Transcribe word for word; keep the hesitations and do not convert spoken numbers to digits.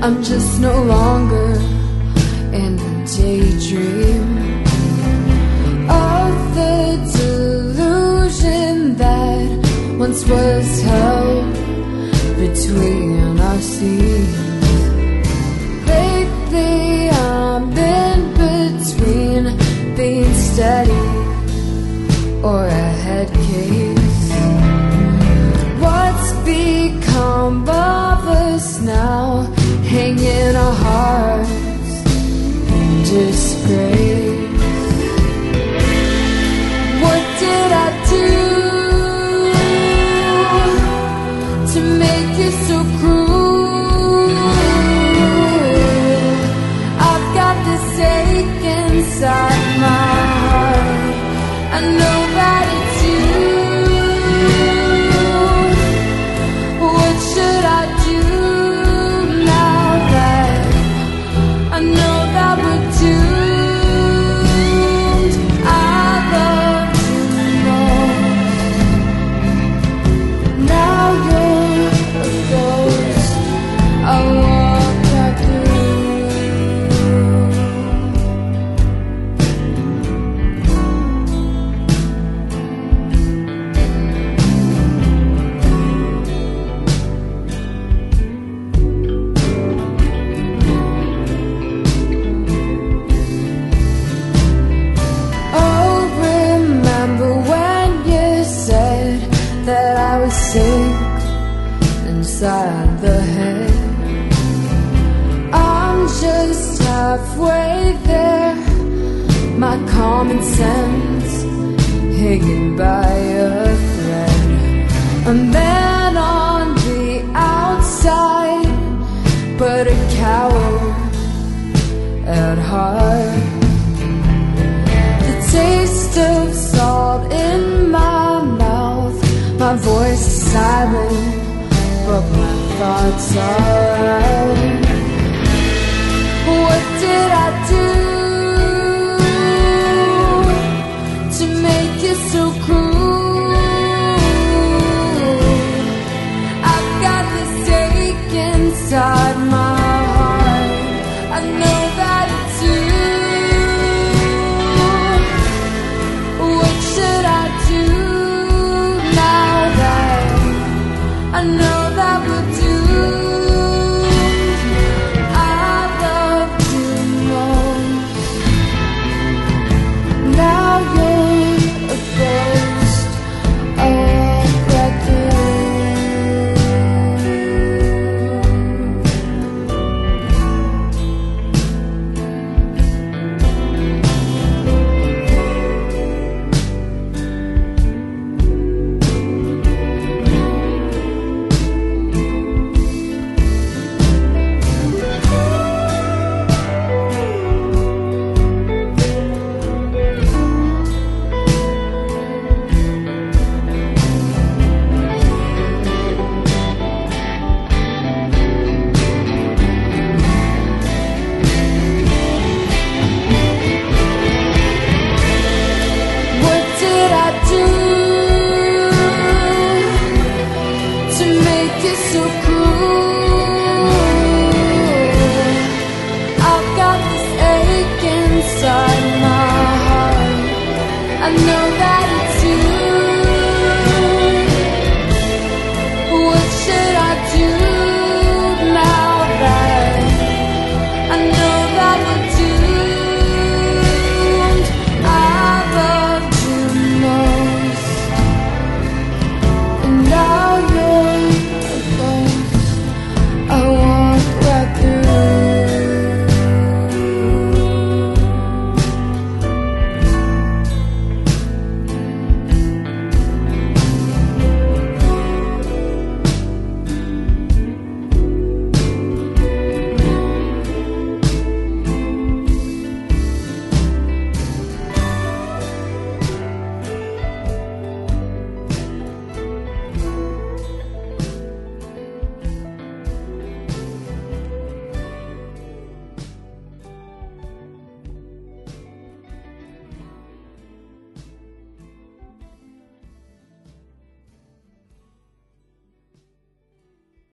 I'm just no longer in the daydream of the delusion that once was held between our seas. Lately I'm in between being steady or a head case. What's become of us now, hanging our hearts in disgrace? What did I do to make you so cruel? I've got this ache inside my heart, I know that it's you. What should I do now that I know that we're doomed? I love you more. Now you're a ghost I walk right through. Oh, remember when you said that I was sick inside the head? I'm just halfway there, my common sense hanging by a thread. A man on the outside, but a coward at heart. The taste of salt in my mouth, my voice is silent, but my thoughts are out.